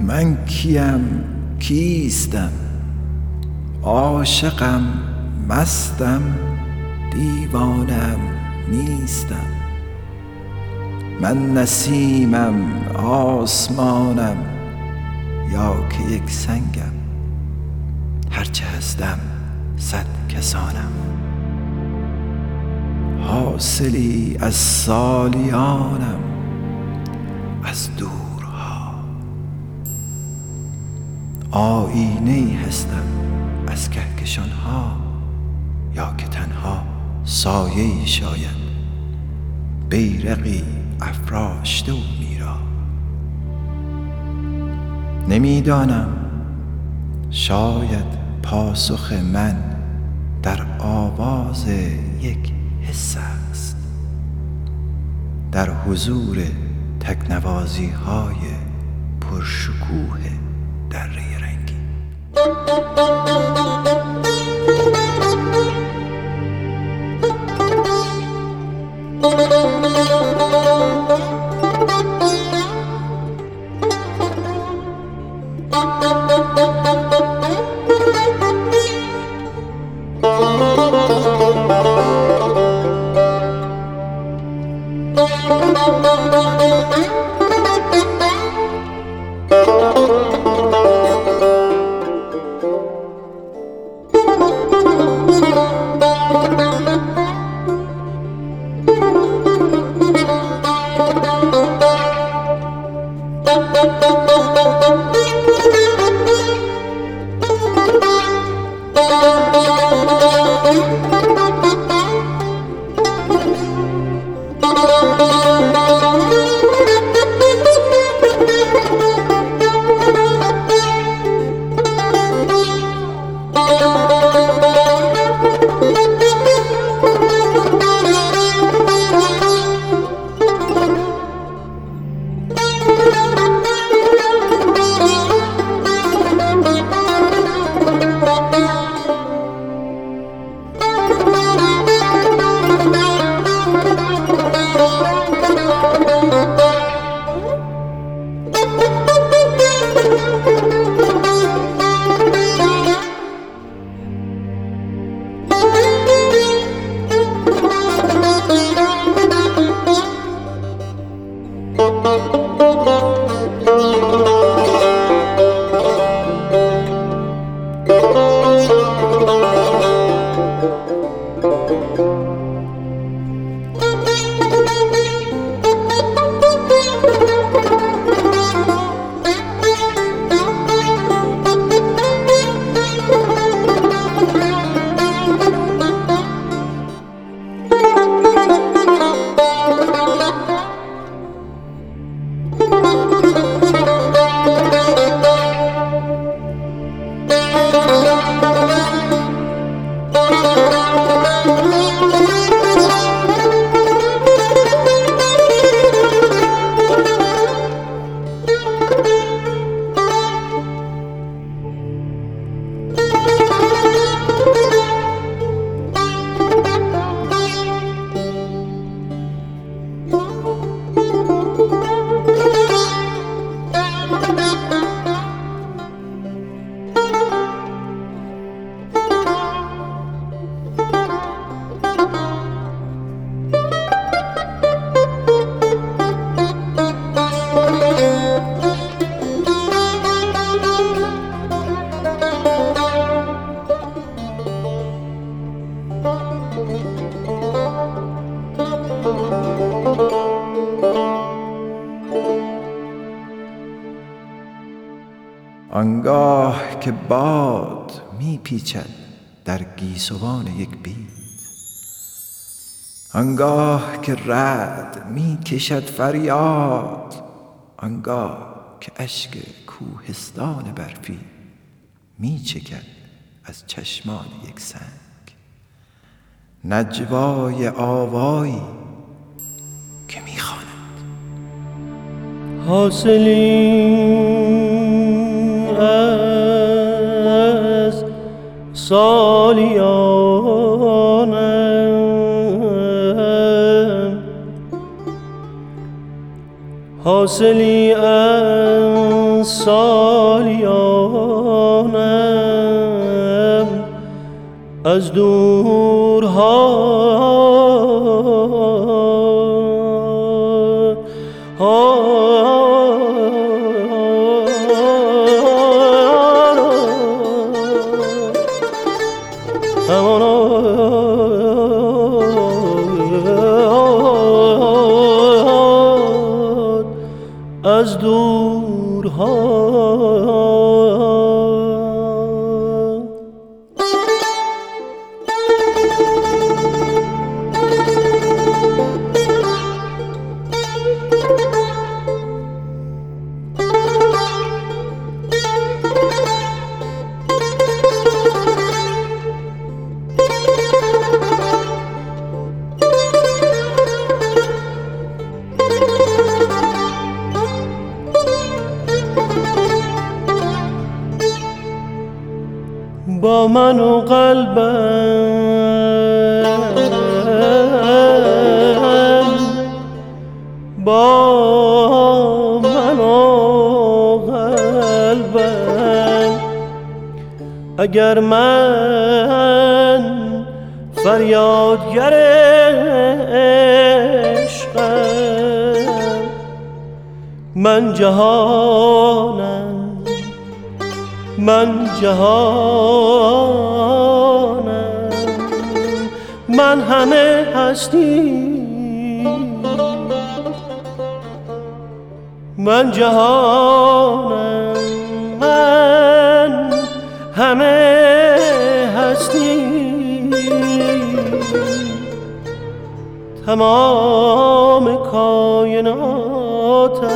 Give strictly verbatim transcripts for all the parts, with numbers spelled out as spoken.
من کیم کیستم؟ عاشقم مستم دیوانم نیستم. من نسیمم آسمانم یا که یک سنگم، هرچه هستم صد کسانم. حاصلی از سالیانم از دورها، آیینه‌ای هستم از کهکشانها، یا که تنها سایه‌ای شاید بیرقی افراشته و میرا. نمیدانم، شاید پاسخ من در آواز یک حس است، در حضور تکنوازی های پرشکوه دره رنگی. آنگاه که باد می پیچد در گیسوان یک بید، آنگاه که رعد می کشد فریاد، آنگاه که اشک کوهستان برفی می چکد از چشمان یک سنگ، نجوای آوایی که می خواند حاصلی از سالیانم، حاصلی از سالیانم از دورها از دورها با من و قلبم، با من و قلبم، اگر من فریادگر عشقم، من جهانم، من جهانم، من همه هستی، من جهانم، من همه هستی، تمام کائناتم،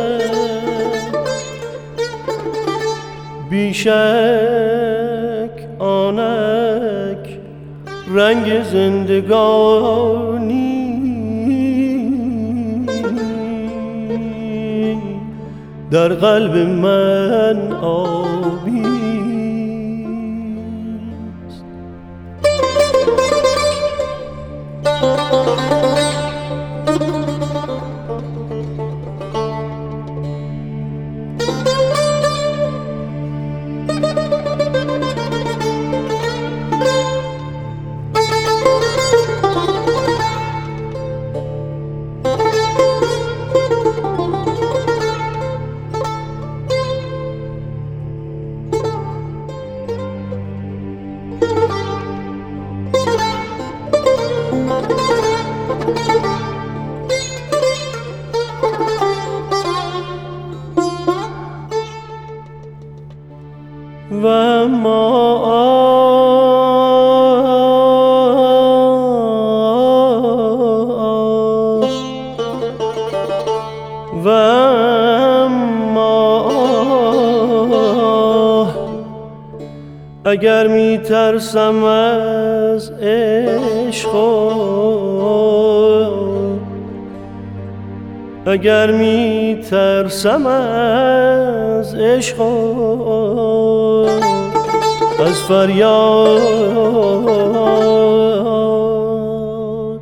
بیشک آنک رنگ زندگانی در قلب من آبی است. و اما و اما اگر می ترسم از عشق، اگر می ترسم از عشق، از فریاد،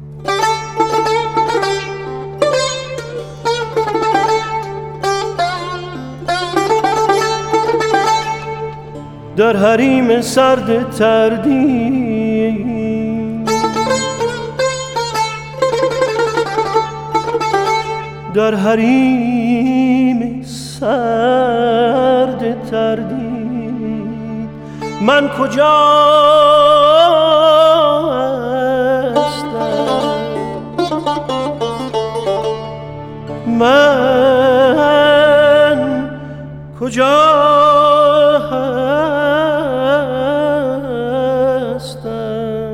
در حریم سرد تردید، در حریم سرد تردید، من کجا هستم، من کجا هستم،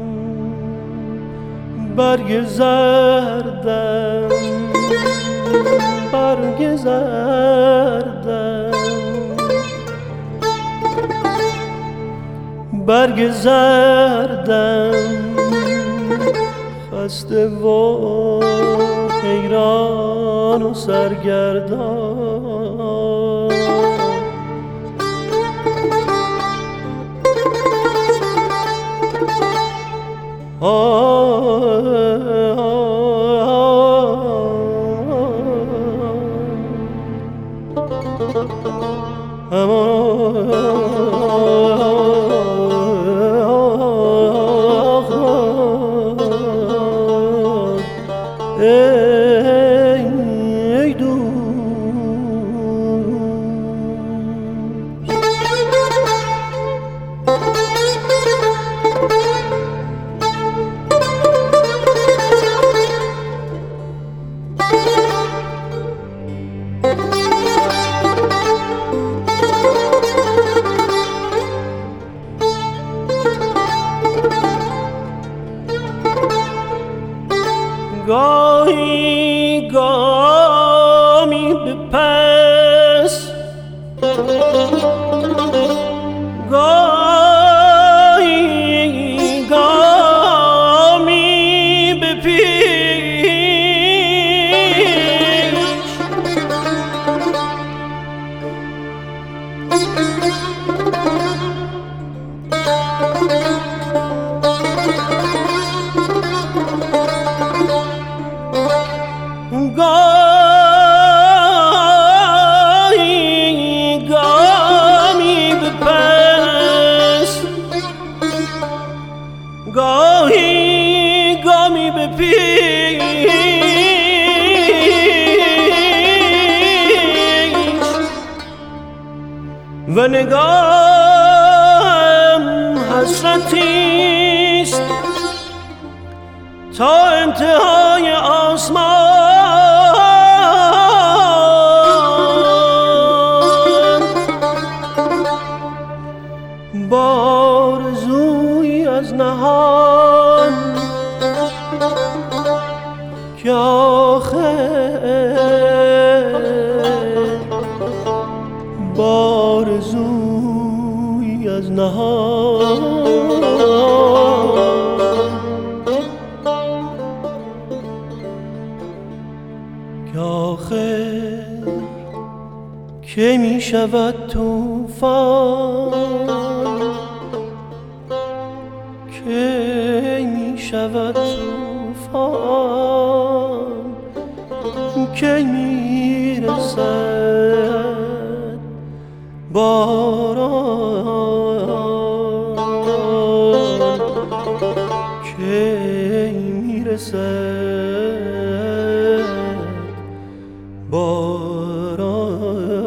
برگ زردم، برگ زردم، برگ زردم، خسته و حیران و سرگردان، آه ای دوست. گاهی گامی به پس، گاهی گامی به پیش، گاهی گامی به پس، گاهی گامی به پیش، و نگاهم حسرتیست تا انتهای آسمان، بارزویی از نهان که آخر، بارزویی از نهان که آخر که می شود طوفان، که می شود طوفان، که می رسد باران، که می رسد باران.